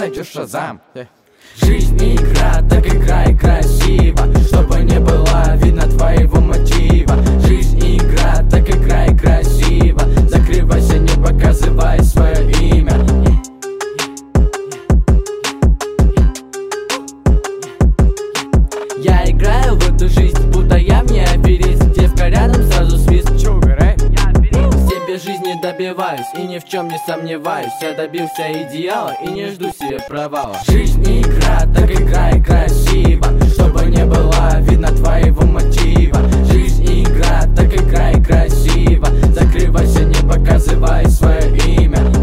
найдешь Шазам. Жизнь не игра, так играй красиво, чтобы не было видно твоего мотива. Жизнь не игра, так играй красиво, закрывайся, не показывай свое имя. Я играю в эту жизнь, будто я в ней аферист. Девка рядом, сразу свист. Чё, угорай? Себе жизни добиваюсь и ни в чем не сомневаюсь. Я добился идеала и не жду себе провала. Жизнь не игра, так играй красиво, чтобы не было видно твоего мотива. Жизнь не игра, так играй красиво, закрывайся, не показывай свое имя.